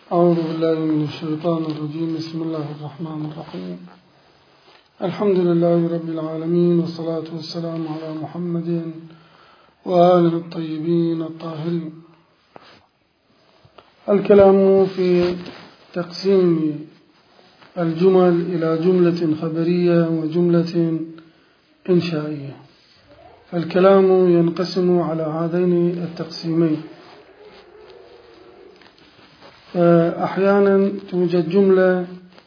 أعوذ بالله من الشيطان الرجيم. بسم الله الرحمن الرحيم. الحمد لله رب العالمين، والصلاة والسلام على محمد وآله الطيبين الطاهرين. الكلام في تقسيم الجمل إلى جملة خبرية وجملة إنشائية. فالكلام ينقسم على هذين التقسيمين. أحيانا توجد جملة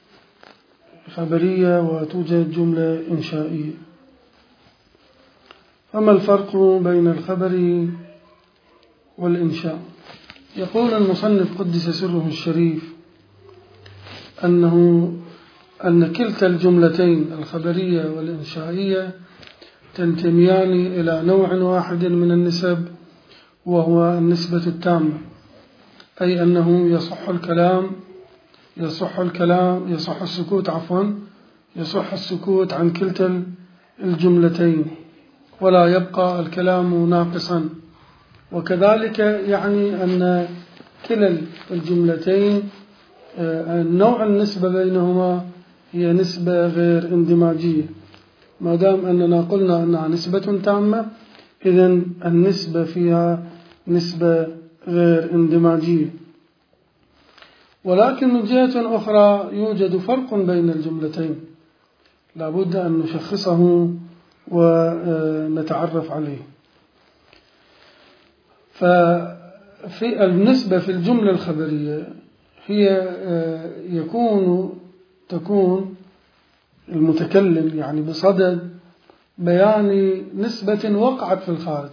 خبرية وتوجد جملة إنشائية. فما الفرق بين الخبر والإنشاء؟ يقول المصنف قدس سره الشريف أن كلتا الجملتين الخبرية والإنشائية تنتميان إلى نوع واحد من النسب، وهو النسبة التامة، أي أنه يصح السكوت عن كلتا الجملتين ولا يبقى الكلام ناقصا. وكذلك يعني أن كلا الجملتين نوع النسبة بينهما هي نسبة غير اندماجية. ما دام أننا قلنا أنها نسبة تامة، إذن النسبة فيها نسبة غير اندماجية. ولكن من جهة أخرى يوجد فرق بين الجملتين لا بد أن نشخصه ونتعرف عليه. ففي النسبة في الجملة الخبرية هي تكون المتكلم يعني بصدد بيان نسبة وقعت في الخارج،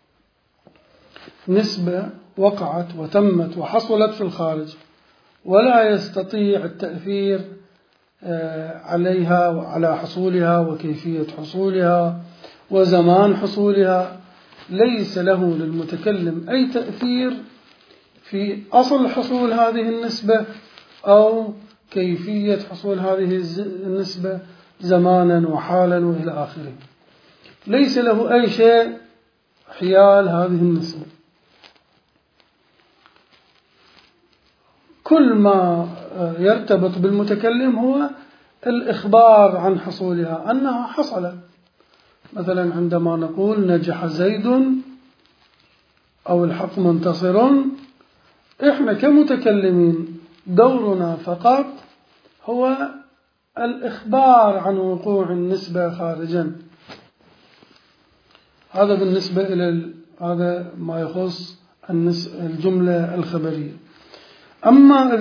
نسبة وقعت وتمت وحصلت في الخارج، ولا يستطيع التأثير عليها وعلى حصولها وكيفية حصولها وزمان حصولها. ليس له للمتكلم أي تأثير في أصل حصول هذه النسبة أو كيفية حصول هذه النسبة زمانا وحالا وإلى آخره. ليس له أي شيء حيال هذه النسبة. كل ما يرتبط بالمتكلم هو الإخبار عن حصولها، أنها حصلت. مثلا عندما نقول نجح زيد أو الحق منتصر، إحنا كمتكلمين دورنا فقط هو الإخبار عن وقوع النسبة خارجا. هذا بالنسبة إلى هذا ما يخص الجملة الخبرية. أما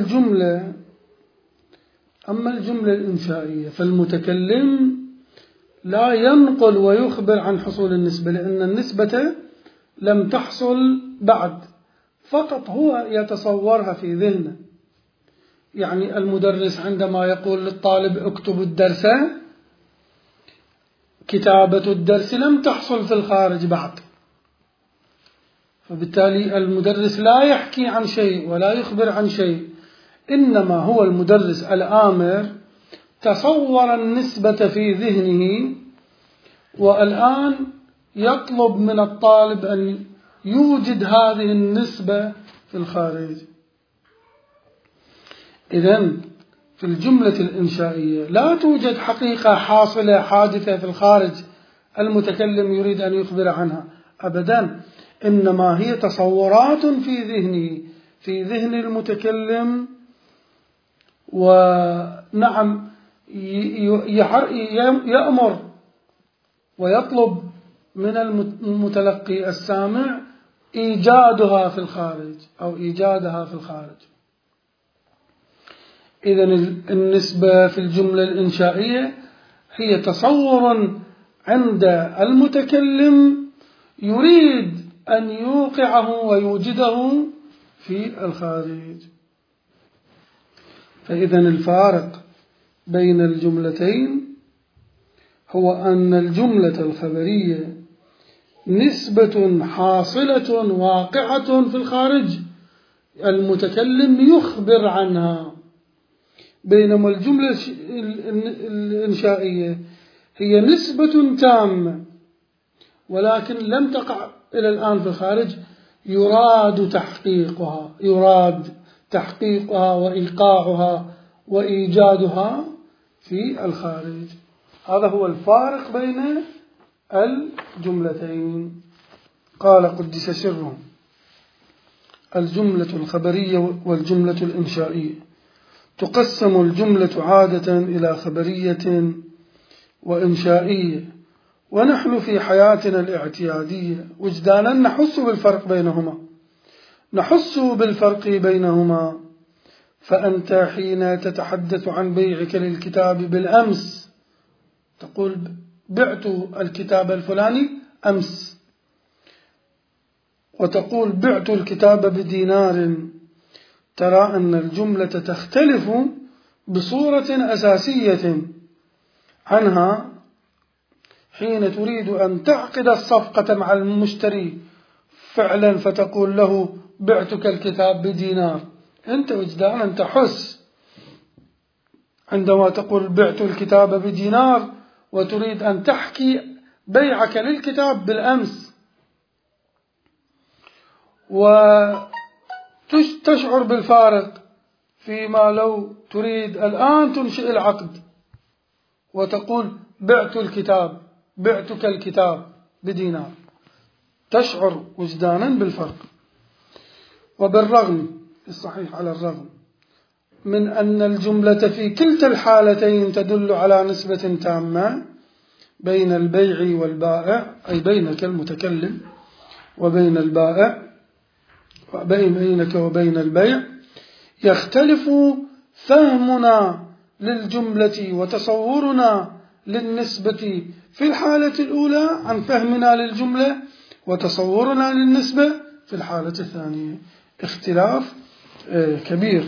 الجملة الإنشائية فالمتكلم لا ينقل ويخبر عن حصول النسبة، لأن النسبة لم تحصل بعد، فقط هو يتصورها في ذهنه. يعني المدرس عندما يقول للطالب اكتب الدرس، كتابة الدرس لم تحصل في الخارج بعد، فبالتالي المدرس لا يحكي عن شيء ولا يخبر عن شيء، إنما هو المدرس الآمر تصور النسبة في ذهنه، والآن يطلب من الطالب أن يوجد هذه النسبة في الخارج. إذن في الجملة الإنشائية لا توجد حقيقة حاصلة حادثة في الخارج المتكلم يريد أن يخبر عنها أبدا، إنما هي تصورات في ذهنه، في ذهن المتكلم. ونعم يأمر ويطلب من المتلقي السامع إيجادها في الخارج أو إيجادها في الخارج. إذن النسبة في الجملة الإنشائية هي تصور عند المتكلم يريد أن يوقعه ويوجده في الخارج. فإذن الفارق بين الجملتين هو أن الجملة الخبرية نسبة حاصلة واقعة في الخارج، المتكلم يخبر عنها، بينما الجملة الإنشائية هي نسبة تامة ولكن لم تقع إلى الآن في الخارج، يراد تحقيقها، يراد تحقيقها وإيقاعها وإيجادها في الخارج. هذا هو الفارق بين الجملتين. قال قدس سره: الجملة الخبرية والجملة الإنشائية. تقسم الجملة عادة إلى خبرية وإنشائية، ونحن في حياتنا الاعتيادية وجدانا نحس بالفرق بينهما. فأنت حين تتحدث عن بيعك للكتاب بالأمس تقول بعت الكتاب الفلاني أمس، وتقول بعت الكتاب بدينار. ترى أن الجملة تختلف بصورة أساسية عنها حين تريد أن تعقد الصفقة مع المشتري فعلا، فتقول له بعتك الكتاب بدينار. أنت وجدانا تحس عندما تقول بعت الكتاب بدينار وتريد أن تحكي بيعك للكتاب بالأمس، وتشعر بالفارق فيما لو تريد الآن تنشئ العقد وتقول بعتك الكتاب بدينار، تشعر وجدانا بالفرق. وبالرغم الصحيح على الرغم من أن الجملة في كلتا الحالتين تدل على نسبة تامة بين البيع والبائع، أي بينك المتكلم وبين البائع، بينك وبين البيع، يختلف فهمنا للجملة وتصورنا للنسبة في الحالة الأولى عن فهمنا للجملة وتصورنا للنسبة في الحالة الثانية، اختلاف كبير.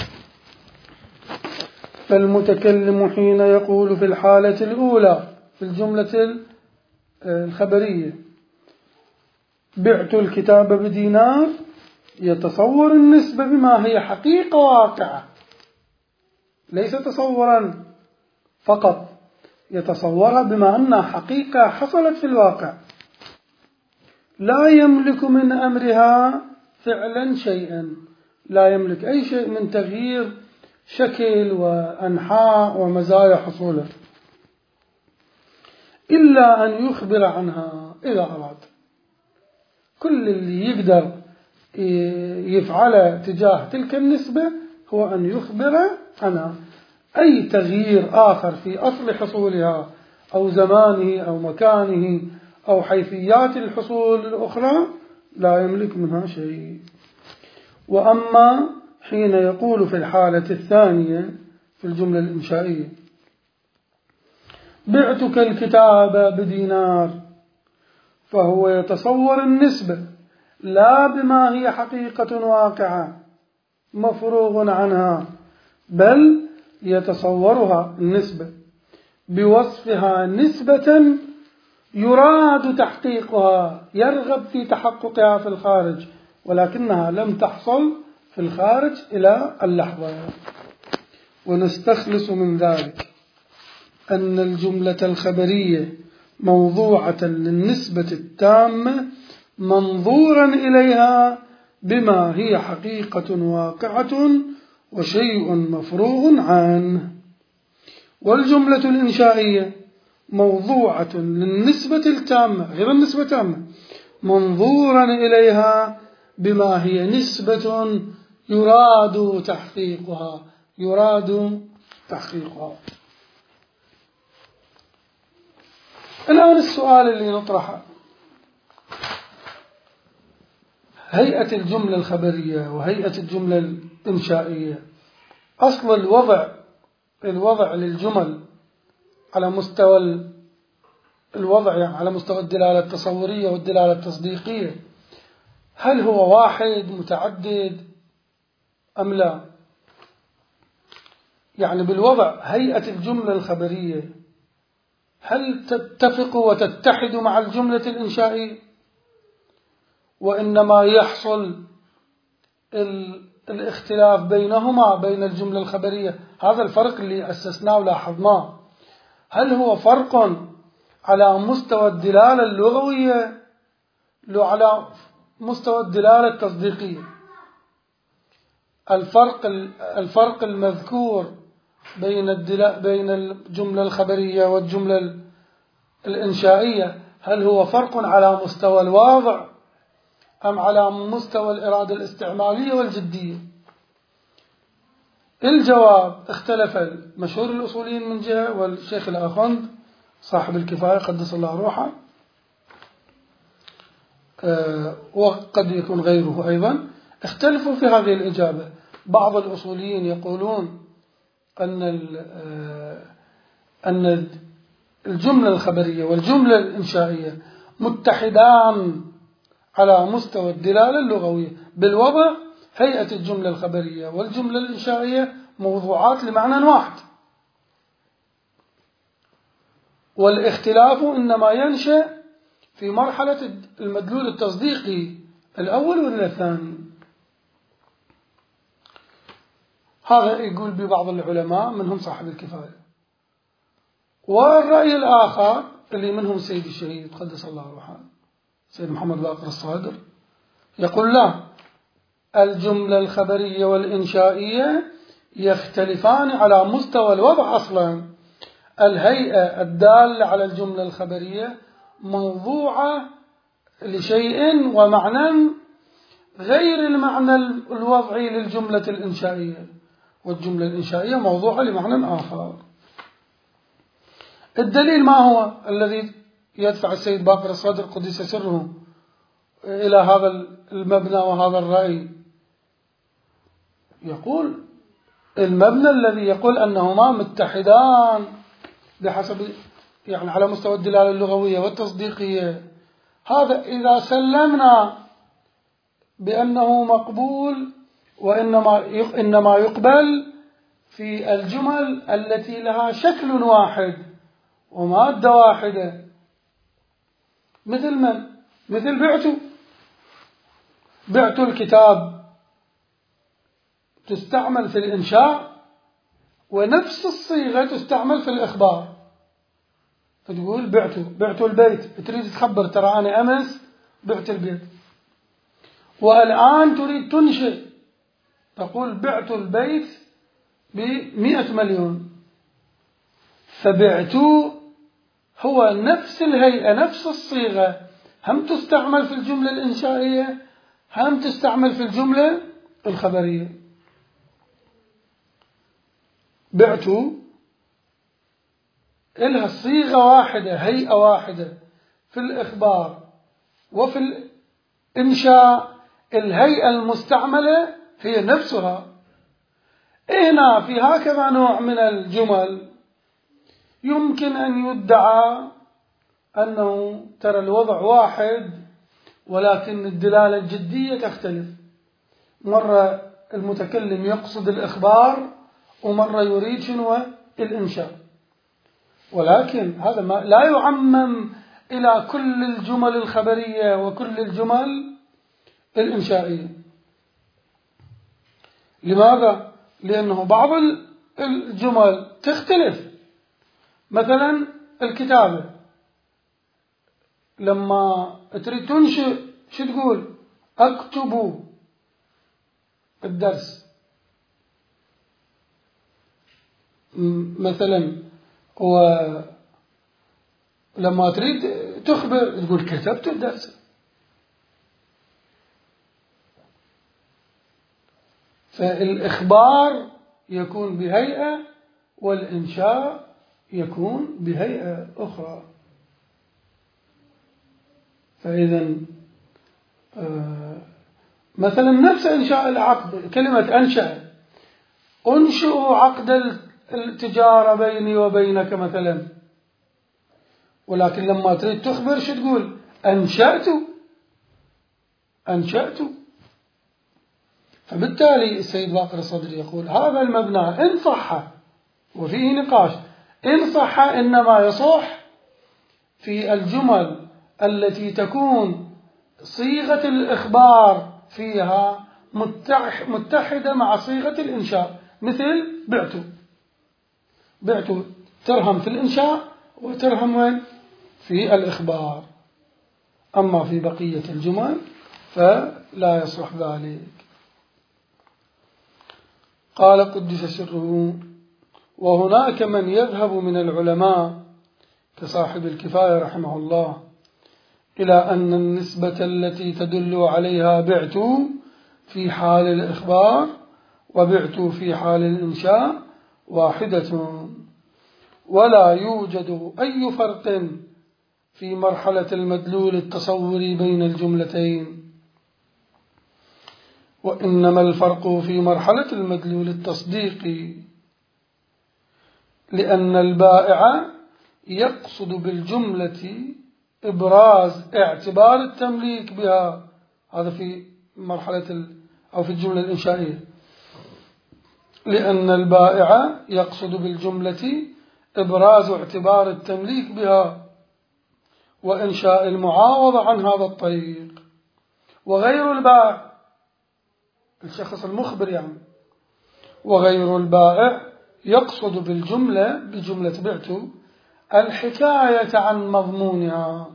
فالمتكلم حين يقول في الحالة الأولى في الجملة الخبرية بعت الكتاب بدينار، يتصور النسبة بما هي حقيقة واقعة، ليس تصورا فقط، يتصورها بما أنها حقيقة حصلت في الواقع، لا يملك من أمرها فعلا شيئا، لا يملك أي شيء من تغيير شكل وأنحاء ومزايا حصوله، إلا أن يخبر عنها إذا أراد. كل اللي يقدر يفعله تجاه تلك النسبة هو أن يخبر عنها. أي تغيير آخر في أصل حصولها أو زمانه أو مكانه أو حيثيات الحصول الأخرى لا يملك منها شيء. وأما حين يقول في الحالة الثانية في الجملة الإنشائية بعتك الكتاب بدينار، فهو يتصور النسبة لا بما هي حقيقة واقعة مفروغ عنها، بل يتصورها النسبة بوصفها نسبة يراد تحقيقها، يرغب في تحققها في الخارج، ولكنها لم تحصل في الخارج إلى اللحظة. ونستخلص من ذلك أن الجملة الخبرية موضوعة للنسبة التامة منظورا إليها بما هي حقيقة واقعة وشيء مفروغ عنه، والجملة الإنشائية موضوعة للنسبة التامة غير النسبة التامة منظورا إليها بما هي نسبة يراد تحقيقها. الآن السؤال اللي نطرحه: هيئة الجملة الخبرية وهيئة الجملة الإنشائية، أصل الوضع للجمل على مستوى الوضع، يعني على مستوى الدلالة التصورية والدلالة التصديقية، هل هو واحد متعدد أم لا؟ يعني بالوضع هيئة الجملة الخبرية هل تتفق وتتحد مع الجملة الإنشائية، وإنما يحصل الاختلاف بينهما بين الجملة الخبرية؟ هذا الفرق اللي أسسناه ولاحظناه، هل هو فرق على مستوى الدلالة اللغوية لو على مستوى الدلالة التصديقية؟ الفرق المذكور بين الجملة الخبرية والجملة الإنشائية، هل هو فرق على مستوى الواضع أم على مستوى الإرادة الاستعمالية والجدية؟ الجواب: اختلف المشهور الأصوليين من جهة، والشيخ الآخوند صاحب الكفاية قدس الله روحه وقد يكون غيره أيضا اختلفوا في هذه الإجابة. بعض الأصوليين يقولون أن الجملة الخبرية والجملة الإنشائية متحدان على مستوى الدلالة اللغوية، بالوضع هيئة الجملة الخبرية والجملة الإنشائية موضوعات لمعنى واحد، والاختلاف إنما ينشأ في مرحلة المدلول التصديقي الأول ولا الثاني. هذا يقول ببعض العلماء منهم صاحب الكفاية. والرأي الآخر اللي منهم السيد الشهيد قدس الله روحه سيد محمد باقر الصادر يقول لا، الجملة الخبرية والإنشائية يختلفان على مستوى الوضع أصلا. الهيئة الدالة على الجملة الخبرية موضوعة لشيء ومعنى غير المعنى الوضعي للجملة الإنشائية، والجملة الإنشائية موضوعة لمعنى آخر. الدليل ما هو الذي يدفع السيد باقر الصادر قدس سره إلى هذا المبنى وهذا الرأي؟ يقول المبنى الذي يقول أنهما متحدان بحسب يعني على مستوى الدلالة اللغوية والتصديقية، هذا إذا سلمنا بأنه مقبول، وإنما يقبل في الجمل التي لها شكل واحد ومادة واحدة، مثل من؟ مثل بعت الكتاب تستعمل في الإنشاء، ونفس الصيغة تستعمل في الإخبار. فتقول بعت البيت، تريد تخبر ترى أنا أمس بعت البيت، والآن تريد تنشئ تقول بعت البيت ب100 مليون. فبعت هو نفس الهيئة نفس الصيغة، هم تستعمل في الجملة الإنشائية هم تستعمل في الجملة الخبرية. بعت إلها صيغة واحدة هيئة واحدة في الإخبار وفي الإنشاء، الهيئة المستعملة هي نفسها. هنا في هكذا نوع من الجمل يمكن أن يدعى أنه ترى الوضع واحد ولكن الدلالة الجدية تختلف، مرة المتكلم يقصد الإخبار ومرة يريد شنو الإنشاء، ولكن هذا ما لا يعمم إلى كل الجمل الخبرية وكل الجمل الإنشائية. لماذا؟ لأنه بعض الجمل تختلف، مثلا الكتابة لما تريد تنشئ شو تقول؟ أكتب الدرس مثلا، ولما تريد تخبر تقول كتبت الدرس. فالإخبار يكون بهيئة والإنشاء يكون بهيئة أخرى. فإذا مثلا نفس إنشاء العقد، كلمة أنشئ عقد التجارة بيني وبينك مثلا، ولكن لما تريد تخبر شو تقول؟ أنشأت. فبالتالي السيد باقر الصدري يقول هذا المبنى إن صح، وفيه نقاش، إن صح إنما يصح في الجمل التي تكون صيغة الإخبار فيها متحدة مع صيغة الإنشاء، مثل بعت ترهم في الإنشاء وترهم وين؟ في الإخبار. أما في بقية الجمل فلا يصح ذلك. قال قدس سره: وهناك من يذهب من العلماء كصاحب الكفاية رحمه الله إلى أن النسبة التي تدل عليها بعت في حال الإخبار وبعت في حال الإنشاء واحدة، ولا يوجد أي فرق في مرحلة المدلول التصوري بين الجملتين، وإنما الفرق في مرحلة المدلول التصديقي، لأن البائع يقصد بالجملة إبراز اعتبار التمليك بها، هذا في مرحلة أو في الجملة الإنشائية، لأن البائع يقصد بالجملة إبراز اعتبار التمليك بها وإنشاء المعاوضة عن هذا الطريق، وغير البائع الشخص المخبر يعني، وغير البائع يقصد بجملة بعت الحكاية عن مضمونها.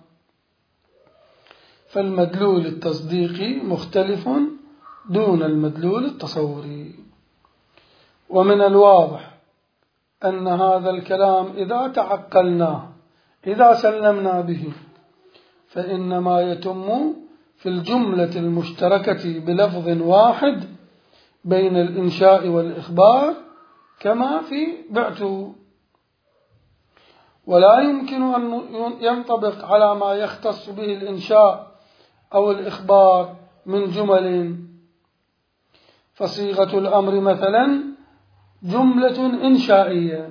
فالمدلول التصديقي مختلف دون المدلول التصوري. ومن الواضح أن هذا الكلام إذا تعقلناه، إذا سلمنا به، فإنما يتم في الجملة المشتركة بلفظ واحد بين الإنشاء والإخبار كما في بعت، ولا يمكن أن ينطبق على ما يختص به الإنشاء أو الإخبار من جمل. فصيغة الأمر مثلا جملة إنشائية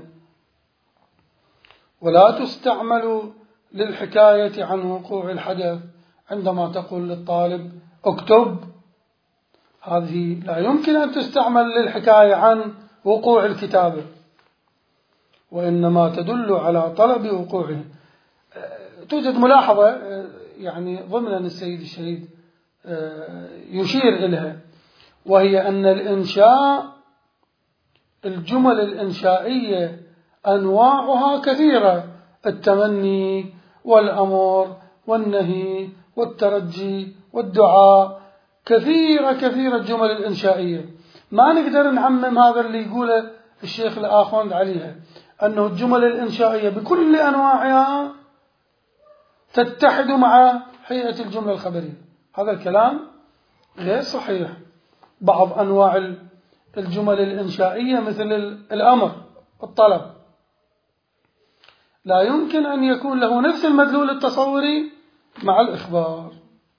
ولا تستعمل للحكاية عن وقوع الحدث. عندما تقول للطالب اكتب، هذه لا يمكن أن تستعمل للحكاية عن وقوع الكتابة، وإنما تدل على طلب وقوعه. توجد ملاحظة يعني ضمن السيد الشهيد يشير إليها، وهي أن الإنشاء، الجمل الإنشائية أنواعها كثيرة: التمني والأمر والنهي والترجي والدعاء، كثيرة الجمل الإنشائية. ما نقدر نعمم هذا اللي يقوله الشيخ الآخوند عليها، أنه الجمل الإنشائية بكل أنواعها تتحد مع هيئة الجملة الخبرية. هذا الكلام غير صحيح. بعض أنواع الجمل الإنشائية مثل الأمر، الطلب، لا يمكن أن يكون له نفس المدلول التصوري مع الإخبار.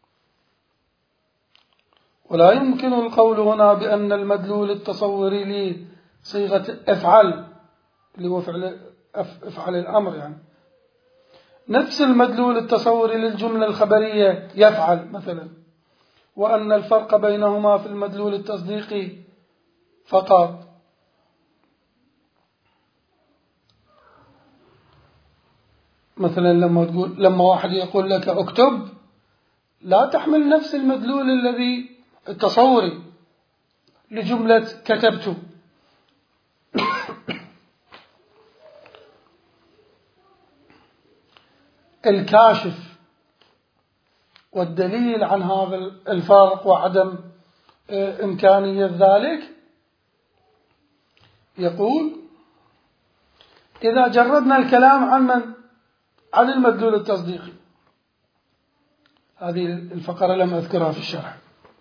ولا يمكن القول هنا بأن المدلول التصوري لصيغة افعل، اللي هو افعل الأمر، يعني نفس المدلول التصوري للجملة الخبرية يفعل مثلا، وأن الفرق بينهما في المدلول التصديقي فقط. مثلا لما واحد يقول لك اكتب، لا تحمل نفس المدلول الذي التصوري لجملة كتبت. الكاشف والدليل عن هذا الفرق وعدم إمكانية ذلك يقول: إذا جردنا الكلام عن المدلول التصديقي، هذه الفقرة لم أذكرها في الشرح.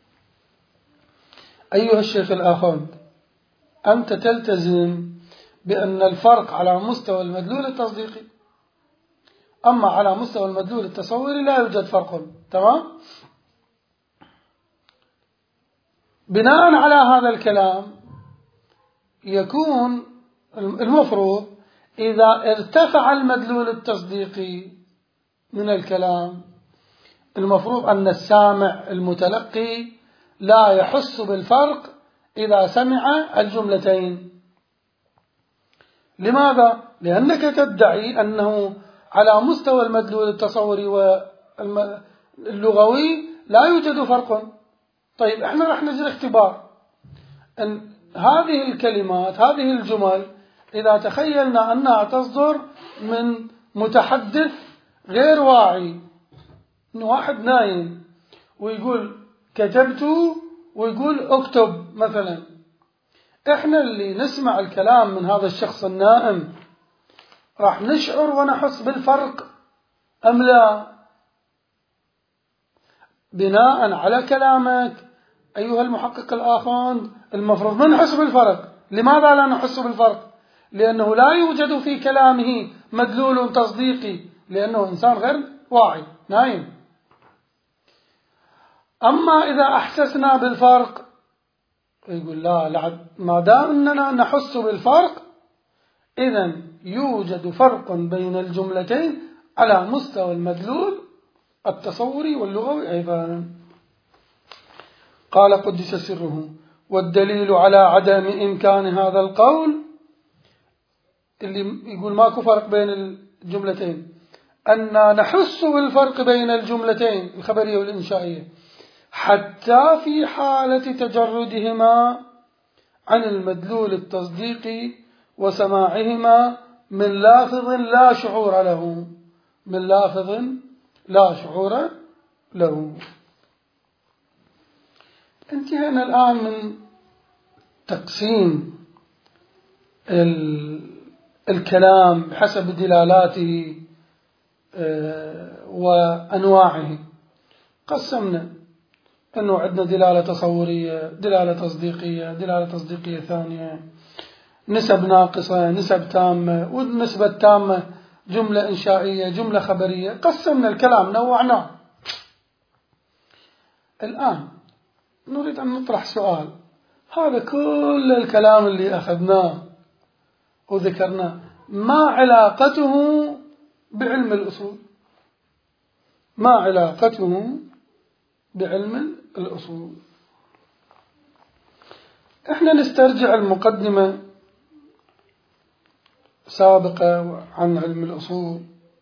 أيها الشيخ الآخوند، أنت تلتزم بأن الفرق على مستوى المدلول التصديقي، أما على مستوى المدلول التصوري لا يوجد فرق. تمام؟ بناء على هذا الكلام يكون المفروض إذا ارتفع المدلول التصديقي من الكلام، المفروض أن السامع المتلقي لا يحس بالفرق إذا سمع الجملتين. لماذا؟ لأنك تدعي أنه على مستوى المدلول التصوري واللغوي لا يوجد فرق. طيب احنا رح نجري اختبار أن هذه الكلمات، هذه الجمل، إذا تخيلنا أنها تصدر من متحدث غير واعي، إنه واحد نايم ويقول كتبت ويقول اكتب مثلا، إحنا اللي نسمع الكلام من هذا الشخص النائم راح نشعر ونحس بالفرق أم لا؟ بناء على كلامك أيها المحقق الآخوند المفروض ما نحس بالفرق. لماذا لا نحس بالفرق؟ لأنه لا يوجد في كلامه مدلول تصديقي، لأنه إنسان غير واعي نايم. أما إذا أحسسنا بالفرق يقول لا ما دام أننا نحس بالفرق إذن يوجد فرق بين الجملتين على مستوى المدلول التصوري واللغوي أيضا. قال قدس سره: والدليل على عدم إمكان هذا القول، اللي يقول ماكو فرق بين الجملتين، أن نحس بالفرق بين الجملتين الخبرية والإنشائية حتى في حالة تجردهما عن المدلول التصديقي وسماعهما من لافظ لا شعور له، من لافظ لا شعور له. انتهينا الآن من تقسيم الكلام بحسب دلالاته وأنواعه. قسمنا أنه عندنا دلالة تصورية، دلالة تصديقية، دلالة تصديقية ثانية، نسب ناقصة، نسب تامة، والنسبة التامة جملة إنشائية، جملة خبرية. قسمنا الكلام، نوعناه. الآن نريد أن نطرح سؤال: هذا كل الكلام اللي أخذناه وذكرناه ما علاقته بعلم الأصول؟ ما علاقته بعلم الأصول؟ احنا نسترجع المقدمة سابقة عن علم الأصول.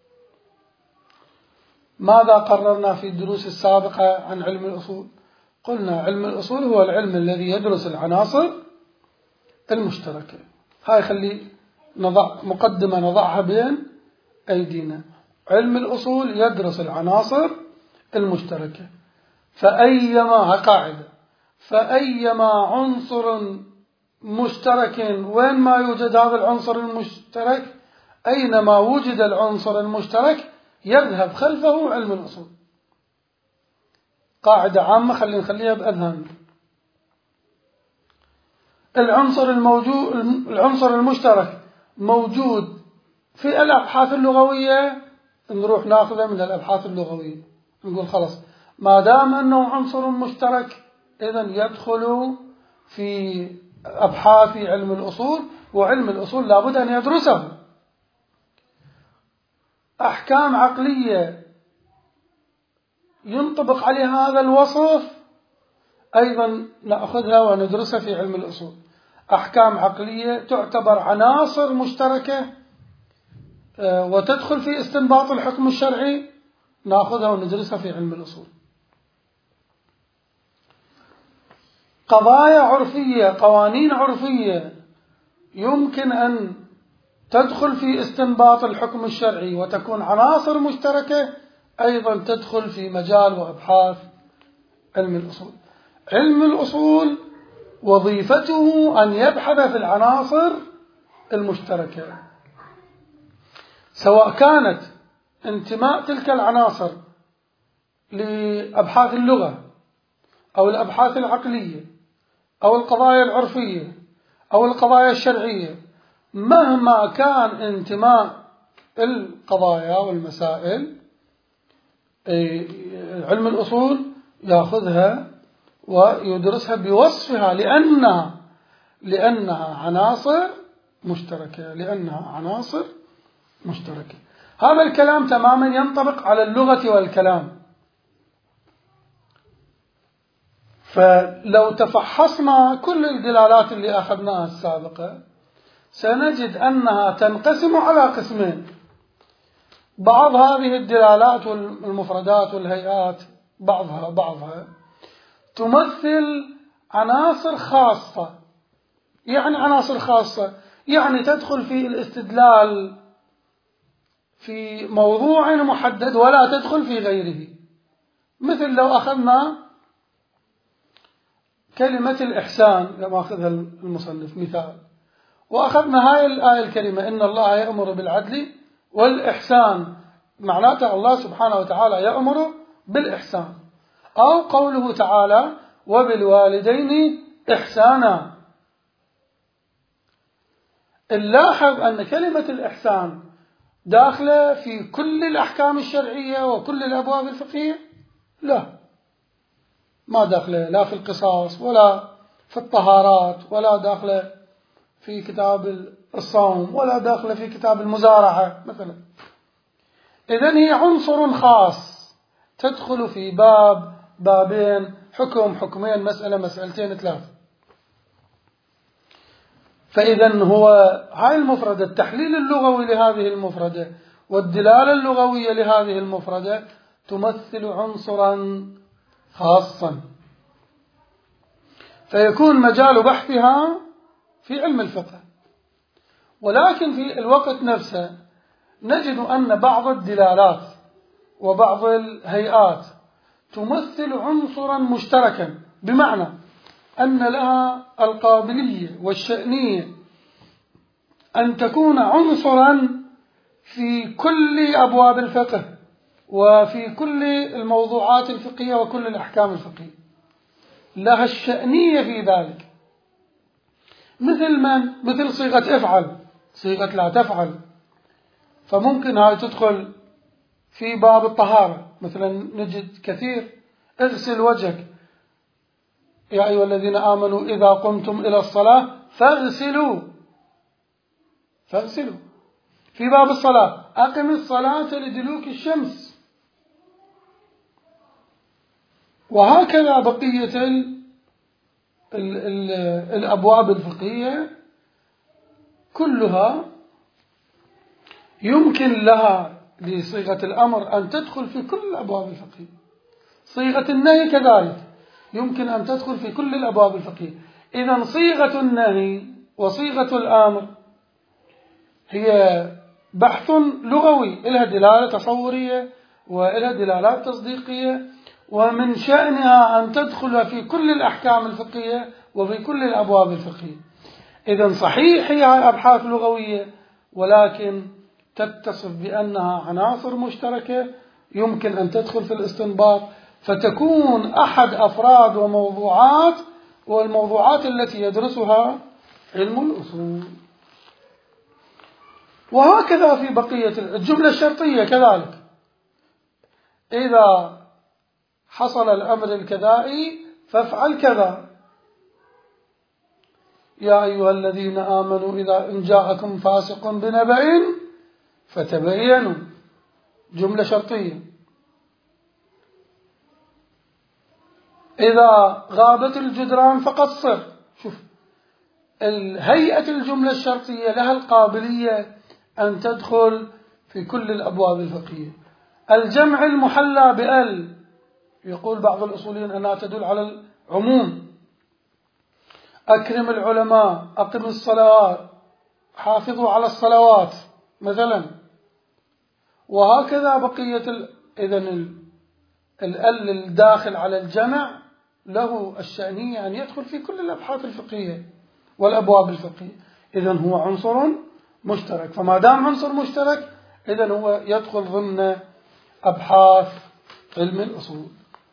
ماذا قررنا في الدروس السابقة عن علم الأصول؟ قلنا علم الأصول هو العلم الذي يدرس العناصر المشتركة. هاي خلي نضع مقدمة نضعها بين أيدينا. علم الأصول يدرس العناصر المشتركة، فأيما قاعدة، فأيما عنصر مشترك وين ما يوجد هذا العنصر المشترك، أينما وجد العنصر المشترك يذهب خلفه علم الأصول. قاعدة عامة خلينا نخليها بأذهاننا. العنصر المشترك موجود في الأبحاث اللغوية، نروح ناخذه من الأبحاث اللغوية، نقول خلاص ما دام أنه عنصر مشترك إذن يدخل في أبحاث علم الأصول، وعلم الأصول لابد أن يدرسه. أحكام عقلية ينطبق عليها هذا الوصف أيضا نأخذها وندرسها في علم الأصول. أحكام عقلية تعتبر عناصر مشتركة وتدخل في استنباط الحكم الشرعي، نأخذها وندرسها في علم الأصول. قضايا عرفية، قوانين عرفية يمكن أن تدخل في استنباط الحكم الشرعي وتكون عناصر مشتركة، أيضا تدخل في مجال وأبحاث علم الأصول. علم الأصول وظيفته أن يبحث في العناصر المشتركة، سواء كانت انتماء تلك العناصر لأبحاث اللغة أو الأبحاث العقلية أو القضايا العرفية أو القضايا الشرعية. مهما كان انتماء القضايا والمسائل، علم الأصول يأخذها ويدرسها بوصفها، لأنها عناصر مشتركة، لأنها عناصر مشتركة. هذا الكلام تماما ينطبق على اللغة والكلام. فلو تفحصنا كل الدلالات اللي أخذناها السابقة سنجد أنها تنقسم على قسمين. بعض هذه الدلالات والمفردات والهيئات بعضها تمثل عناصر خاصة. يعني عناصر خاصة يعني تدخل في الاستدلال في موضوع محدد ولا تدخل في غيره. مثل لو أخذنا كلمة الإحسان لما أخذها المصنف مثال، وأخذنا هاي الآية الكريمة إن الله يأمر بالعدل والإحسان، معناته الله سبحانه وتعالى يأمر بالإحسان. أو قوله تعالى وبالوالدين إحسانا. نلاحظ أن كلمة الإحسان داخلة في كل الأحكام الشرعية وكل الأبواب الفقهية؟ لا، ما داخلة لا في القصاص ولا في الطهارات ولا داخلة في كتاب الصوم ولا داخلة في كتاب المزارعة مثلا. إذن هي عنصر خاص تدخل في باب، بابين، حكم، حكمين، مسألة، مسألتين، ثلاثة. فإذا هو هاي المفردة، التحليل اللغوي لهذه المفردة والدلالة اللغوية لهذه المفردة تمثل عنصرا خاصا، فيكون مجال بحثها في علم الفقه. ولكن في الوقت نفسه نجد أن بعض الدلالات وبعض الهيئات تمثل عنصرا مشتركا، بمعنى أن لها القابلية والشأنية أن تكون عنصرا في كل أبواب الفقه وفي كل الموضوعات الفقهية وكل الأحكام الفقهية، لها الشأنية في ذلك. مثل صيغة افعل، صيغة لا تفعل، فممكن هاي تدخل في باب الطهارة. مثلا نجد كثير اغسل وجهك يا أيها الذين آمنوا إذا قمتم إلى الصلاة فاغسلوا. في باب الصلاة أقم الصلاة لدلوك الشمس. وهكذا بقية الأبواب الفقهية كلها يمكن لها لصيغة الأمر أن تدخل في كل الأبواب الفقهية. صيغة النهي كذلك يمكن أن تدخل في كل الأبواب الفقهية. إذن صيغة النهي وصيغة الأمر هي بحث لغوي، لها دلالة تصورية ولها دلالات تصديقية، ومن شأنها أن تدخل في كل الأحكام الفقهية وفي كل الأبواب الفقهية. إذن صحيح هي أبحاث لغوية، ولكن تتصف بأنها عناصر مشتركة يمكن أن تدخل في الاستنباط، فتكون أحد أفراد وموضوعات والموضوعات التي يدرسها علم الأصول. وهكذا في بقية الجملة الشرطية كذلك، إذا حصل الأمر الكذائي فافعل كذا. يا أيها الذين آمنوا إذا إن جاءكم فاسق بنبأ فتبينوا، جملة شرطية. إذا غابت الجدران فقصر. شوف هيئة الجملة الشرطية لها القابلية أن تدخل في كل الأبواب الفقهية. الجمع المحلى بأل، يقول بعض الأصوليين أنها تدل على العموم. أكرم العلماء، أقم الصلوات، حافظوا على الصلوات مثلا. وهكذا بقية إذن الأل الداخل على الجمع له الشأنية أن يدخل في كل الأبحاث الفقهية والأبواب الفقهية. إذن هو عنصر مشترك، فما دام عنصر مشترك إذن هو يدخل ضمن أبحاث علم الأصول.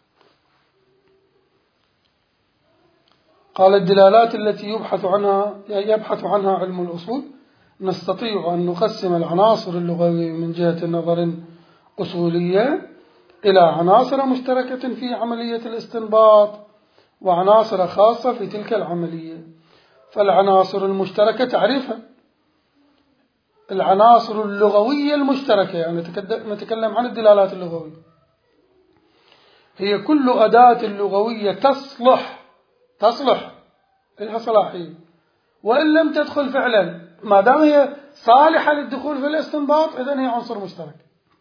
قال الدلالات التي يبحث عنها علم الأصول نستطيع أن نقسم العناصر اللغوية من جهة نظر أصولية إلى عناصر مشتركة في عملية الاستنباط وعناصر خاصة في تلك العملية. فالعناصر المشتركة تعرفها، العناصر اللغوية المشتركة، يعني نتكلم عن الدلالات اللغوية، هي كل أداة لغوية تصلح لها صلاحية، وإن لم تدخل فعلا ما دام هي صالحة للدخول في الاستنباط إذن هي عنصر مشترك،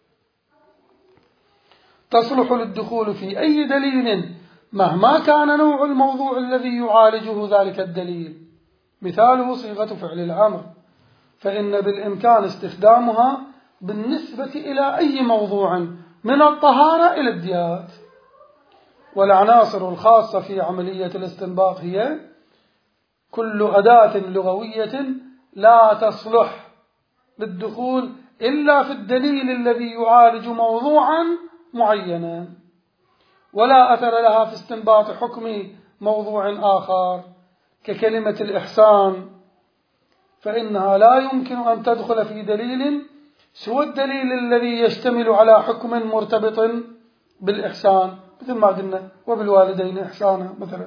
تصلح للدخول في أي دليل مهما كان نوع الموضوع الذي يعالجه ذلك الدليل. مثاله صيغة فعل الأمر، فإن بالإمكان استخدامها بالنسبة إلى أي موضوع من الطهارة إلى الديات. والعناصر الخاصة في عملية الاستنباط هي كل أداة لغوية لا تصلح للدخول إلا في الدليل الذي يعالج موضوعا معينا، ولا أثر لها في استنباط حكم موضوع آخر، ككلمة الإحسان، فإنها لا يمكن أن تدخل في دليل سوى الدليل الذي يشتمل على حكم مرتبط بالإحسان، مثل ما قلنا وبالوالدين إحسانا مثلا.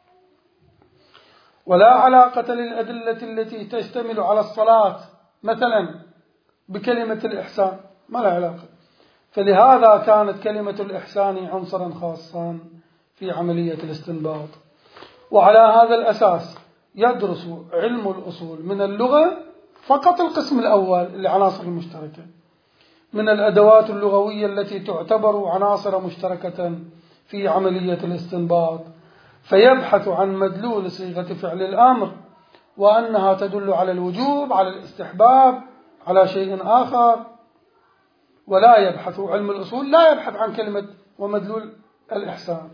ولا علاقة للأدلة التي تشتمل على الصلاة مثلا بكلمة الإحسان، ما لا علاقة. فلهذا كانت كلمة الإحسان عنصرا خاصا في عملية الاستنباط. وعلى هذا الأساس يدرس علم الأصول من اللغة فقط القسم الأول العناصر المشتركة من الأدوات اللغوية التي تعتبر عناصر مشتركة في عملية الاستنباط، فيبحث عن مدلول صيغة فعل الأمر، وأنها تدل على الوجوب، على الاستحباب، على شيء آخر. ولا يبحث علم الأصول لا يبحث عن كلمة ومدلول الإحسان.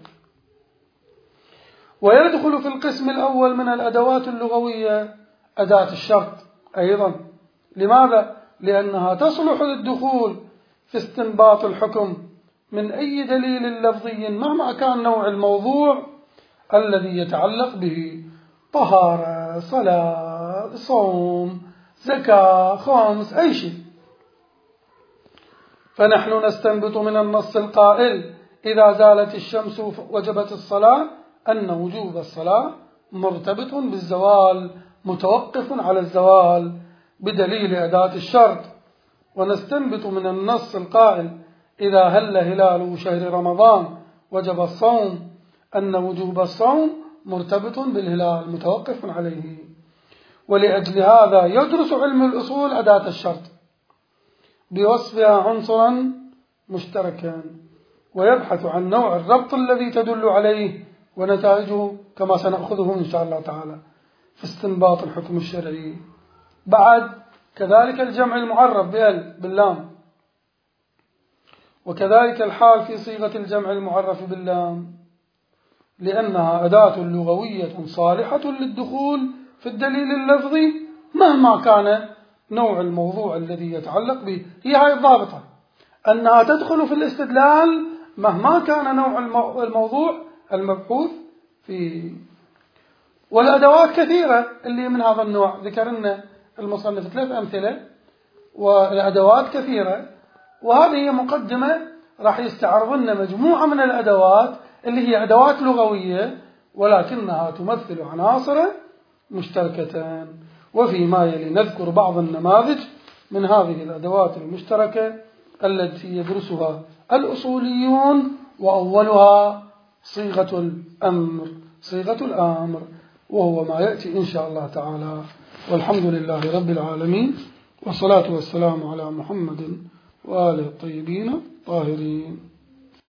ويدخل في القسم الأول من الأدوات اللغوية أداة الشرط أيضا. لماذا؟ لأنها تصلح للدخول في استنباط الحكم من أي دليل لفظي مهما كان نوع الموضوع الذي يتعلق به، طهارة، صلاة، صوم، زكاة، خمس، أي شيء. فنحن نستنبط من النص القائل إذا زالت الشمس وجبت الصلاة أن وجوب الصلاة مرتبط بالزوال، متوقف على الزوال بدليل أداة الشرط. ونستنبط من النص القائل إذا هل هلال شهر رمضان وجب الصوم أن وجوب الصوم مرتبط بالهلال متوقف عليه. ولأجل هذا يدرس علم الأصول أداة الشرط بوصفها عنصرا مشتركا، ويبحث عن نوع الربط الذي تدل عليه ونتائجه كما سنأخذه إن شاء الله تعالى في استنباط الحكم الشرعي. بعد كذلك الجمع المعرف باللام، وكذلك الحال في صيغة الجمع المعرف باللام، لأنها أداة لغوية صالحة للدخول في الدليل اللفظي مهما كان نوع الموضوع الذي يتعلق به. هي هاي الضابطة، أنها تدخل في الاستدلال مهما كان نوع الموضوع المبحوث فيه. والأدوات كثيرة اللي من هذا النوع، ذكرنا المصنف 3 أمثلة، والأدوات كثيرة. وهذه هي مقدمة راح يستعرض لنا مجموعة من الأدوات اللي هي أدوات لغوية ولكنها تمثل عناصر مشتركة. وفيما يلي نذكر بعض النماذج من هذه الأدوات المشتركة التي يدرسها الأصوليون، وأولها صيغة الأمر، وهو ما يأتي إن شاء الله تعالى. والحمد لله رب العالمين، والصلاة والسلام على محمد وآله الطيبين الطاهرين.